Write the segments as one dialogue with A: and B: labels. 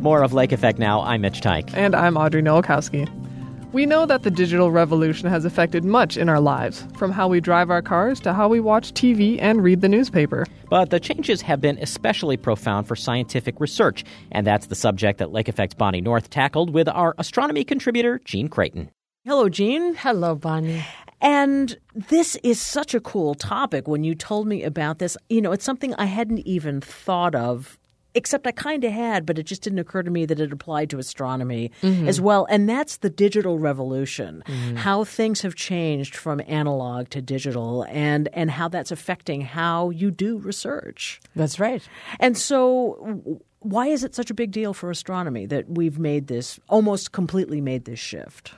A: More of Lake Effect now. I'm Mitch Tyke.
B: And I'm Audrey Nowakowski. We know that the digital revolution has affected much in our lives, from how we drive our cars to how we watch TV and read the newspaper.
A: But the changes have been especially profound for scientific research, and that's the subject that Lake Effect's Bonnie North tackled with our astronomy contributor, Jean Creighton.
C: Hello, Jean.
D: Hello, Bonnie.
C: And this is such a cool topic. When you told me about this, it's something I hadn't even thought of, except I kind of had, but it just didn't occur to me that it applied to astronomy as well. And that's the digital revolution, how things have changed from analog to digital and how that's affecting how you do research.
D: That's right.
C: And so why is it such a big deal for astronomy that we've almost completely made this shift?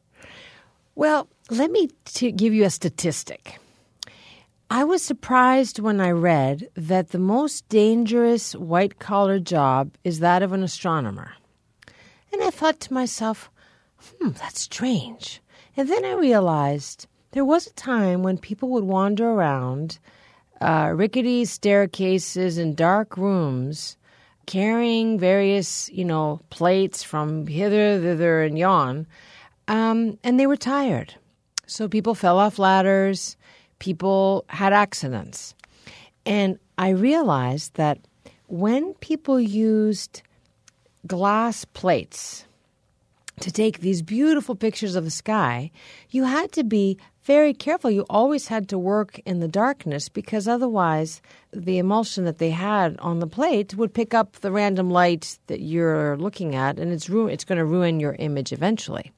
D: Well, let me give you a statistic. I was surprised when I read that the most dangerous white-collar job is that of an astronomer. And I thought to myself, that's strange. And then I realized there was a time when people would wander around rickety staircases in dark rooms carrying various, plates from hither, thither, and yon. And they were tired. So people fell off ladders. People had accidents. And I realized that when people used glass plates to take these beautiful pictures of the sky, you had to be very careful. You always had to work in the darkness because otherwise the emulsion that they had on the plate would pick up the random light that you're looking at, and it's going to ruin your image eventually.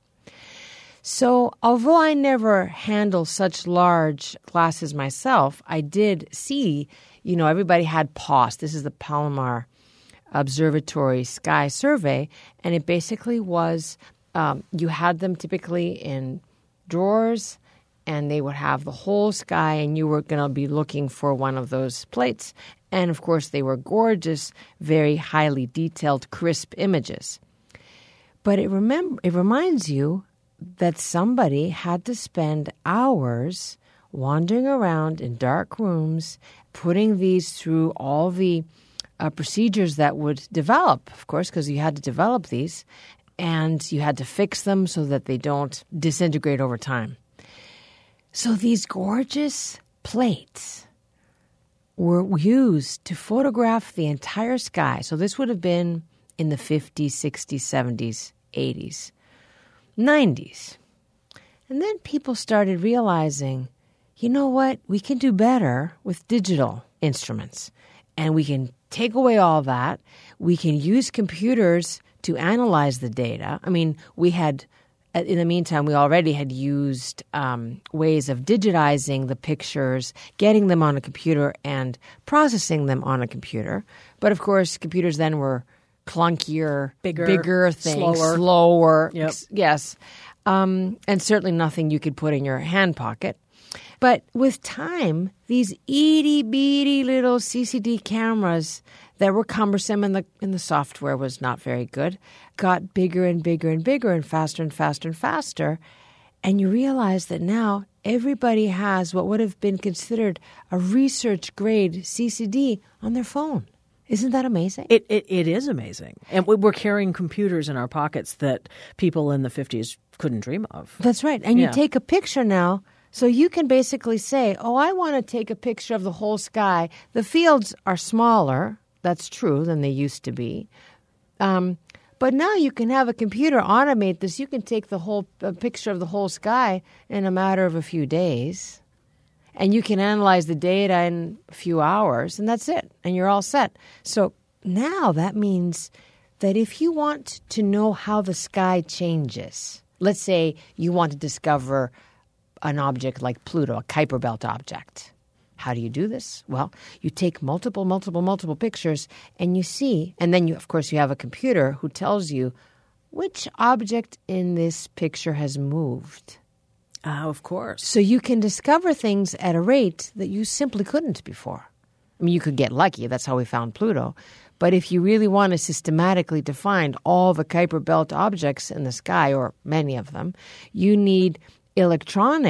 D: So although I never handle such large glasses myself, I did see, everybody had POSS. This is the Palomar Observatory Sky Survey. And it basically was, you had them typically in drawers, and they would have the whole sky, and you were going to be looking for one of those plates. And, of course, they were gorgeous, very highly detailed, crisp images. But it reminds you that somebody had to spend hours wandering around in dark rooms, putting these through all the procedures that would develop, of course, because you had to develop these, and you had to fix them so that they don't disintegrate over time. So these gorgeous plates were used to photograph the entire sky. So this would have been in the 50s, 60s, 70s, 80s. 90s. And then people started realizing, you know what, we can do better with digital instruments. And we can take away all that. We can use computers to analyze the data. I mean, in the meantime, we already had used ways of digitizing the pictures, getting them on a computer and processing them on a computer. But of course, computers then were clunkier, bigger things, slower.
C: Yep.
D: Yes. And certainly nothing you could put in your hand pocket. But with time, these itty-bitty little CCD cameras that were cumbersome and the software was not very good got bigger and bigger and bigger and faster and faster and faster. And you realize that now everybody has what would have been considered a research-grade CCD on their phone. Isn't that amazing?
C: It is amazing. And we're carrying computers in our pockets that people in the 50s couldn't dream of.
D: That's right. And you take a picture now, so you can basically say, I want to take a picture of the whole sky. The fields are smaller, that's true, than they used to be. But now you can have a computer automate this. You can take the whole picture of the whole sky in a matter of a few days. And you can analyze the data in a few hours, and that's it, and you're all set. So now that means that if you want to know how the sky changes, let's say you want to discover an object like Pluto, a Kuiper Belt object. How do you do this? Well, you take multiple pictures, and you see, and then of course you have a computer who tells you which object in this picture has moved.
C: Of course.
D: So you can discover things at a rate that you simply couldn't before. I mean, you could get lucky. That's how we found Pluto. But if you really want to systematically define all the Kuiper Belt objects in the sky, or many of them, you need electronic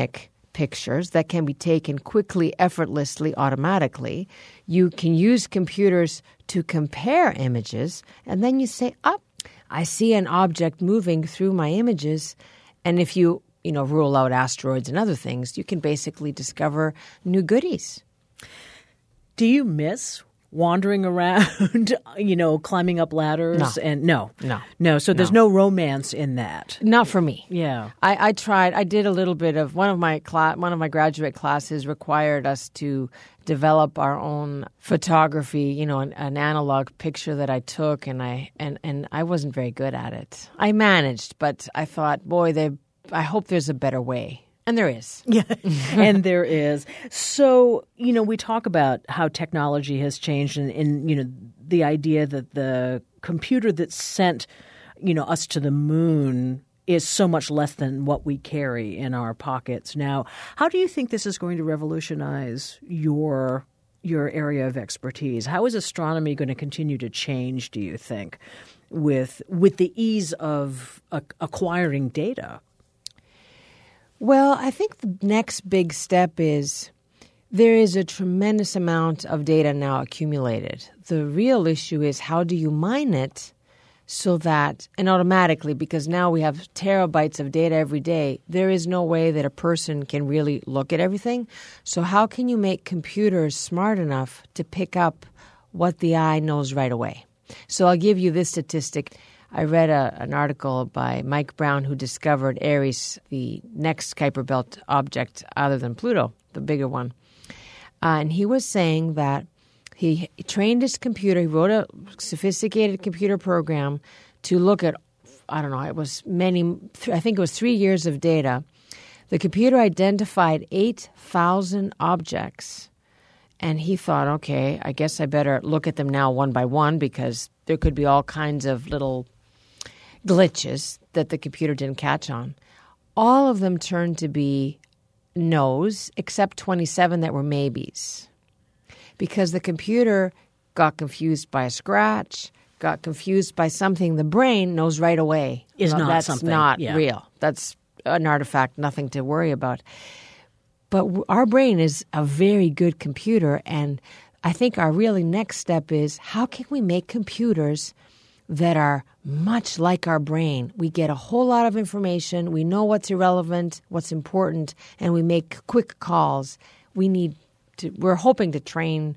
D: pictures that can be taken quickly, effortlessly, automatically. You can use computers to compare images, and then you say, I see an object moving through my images. And if you rule out asteroids and other things, you can basically discover new goodies.
C: Do you miss wandering around, climbing up ladders?
D: No.
C: So there's no romance in that.
D: Not for me.
C: Yeah.
D: I tried. I did a little bit of one of my graduate classes required us to develop our own photography, an analog picture that I took, and I wasn't very good at it. I managed, but I thought, boy, I hope there's a better way. And there is.
C: Yeah, and there is. So, we talk about how technology has changed and the idea that the computer that sent, us to the moon is so much less than what we carry in our pockets now. How do you think this is going to revolutionize your area of expertise? How is astronomy going to continue to change, do you think, with the ease of acquiring data?
D: Well, I think the next big step is there is a tremendous amount of data now accumulated. The real issue is how do you mine it so that, and automatically, because now we have terabytes of data every day, there is no way that a person can really look at everything. So how can you make computers smart enough to pick up what the eye knows right away? So I'll give you this statistic. I read an article by Mike Brown, who discovered Eris, the next Kuiper Belt object other than Pluto, the bigger one. And he was saying that he trained his computer. He wrote a sophisticated computer program to look at, it was I think it was 3 years of data. The computer identified 8,000 objects. And he thought, okay, I guess I better look at them now one by one because there could be all kinds of little glitches that the computer didn't catch on. All of them turned to be no's, except 27 that were maybes. Because the computer got confused by a scratch, got confused by something the brain knows right away.
C: That's
D: not real. That's an artifact, nothing to worry about. But our brain is a very good computer, and I think our really next step is how can we make computers that are much like our brain? We get a whole lot of information. We know what's irrelevant, what's important, and we make quick calls. We're hoping to train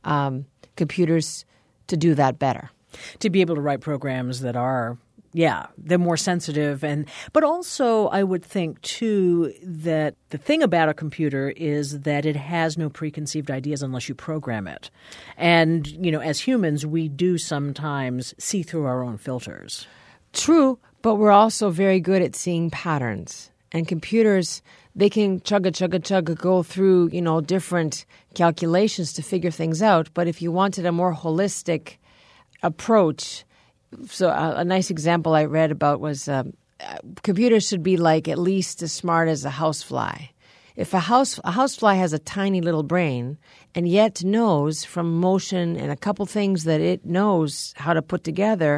D: computers to do that better.
C: To be able to write programs that are, they're more sensitive. But also I would think, too, that the thing about a computer is that it has no preconceived ideas unless you program it. And, as humans, we do sometimes see through our own filters.
D: True, but we're also very good at seeing patterns. And computers, they can chugga, go through, different calculations to figure things out. But if you wanted a more holistic approach, so a nice example I read about was computers should be like at least as smart as a housefly. If a housefly has a tiny little brain and yet knows from motion and a couple things that it knows how to put together,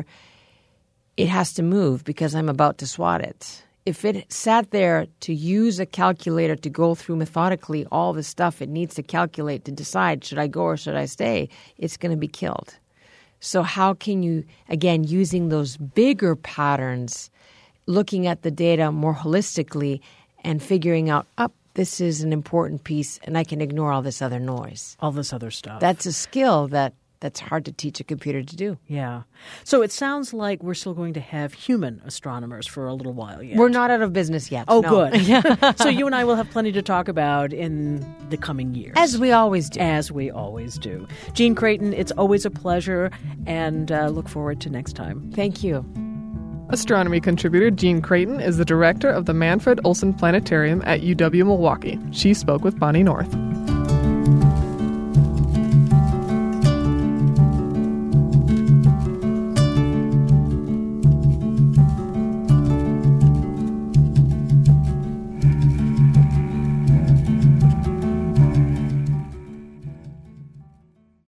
D: it has to move because I'm about to swat it. If it sat there to use a calculator to go through methodically all the stuff it needs to calculate to decide should I go or should I stay, it's going to be killed. So how can you, again, using those bigger patterns, looking at the data more holistically and figuring out, this is an important piece and I can ignore all this other noise.
C: All this other stuff.
D: That's a skill that's hard to teach a computer to do.
C: Yeah. So it sounds like we're still going to have human astronomers for a little while yet.
D: We're not out of business yet.
C: Oh,
D: no.
C: Good. So you and I will have plenty to talk about in the coming years.
D: As we always do.
C: As we always do. Jean Creighton, it's always a pleasure, and look forward to next time.
D: Thank you.
B: Astronomy contributor Jean Creighton is the director of the Manfred Olson Planetarium at UW-Milwaukee. She spoke with Bonnie North.